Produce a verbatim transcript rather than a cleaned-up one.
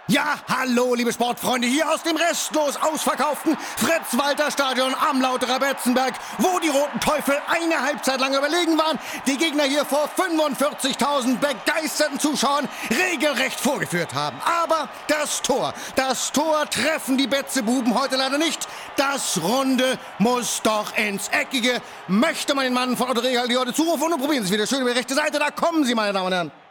Ja, hallo, liebe Sportfreunde, hier aus dem restlos ausverkauften Fritz-Walter-Stadion am Lauterer Betzenberg, wo die Roten Teufel eine Halbzeit lang überlegen waren, die Gegner hier vor fünfundvierzigtausend begeisterten Zuschauern regelrecht vorgeführt haben. Aber das Tor, das Tor treffen die Betzebuben heute leider nicht. Das Runde muss doch ins Eckige. Möchte man den Mann von Otto Rehagel die heute zurufen und probieren Sie es wieder schön über die rechte Seite, da kommen Sie, meine Damen und Herren.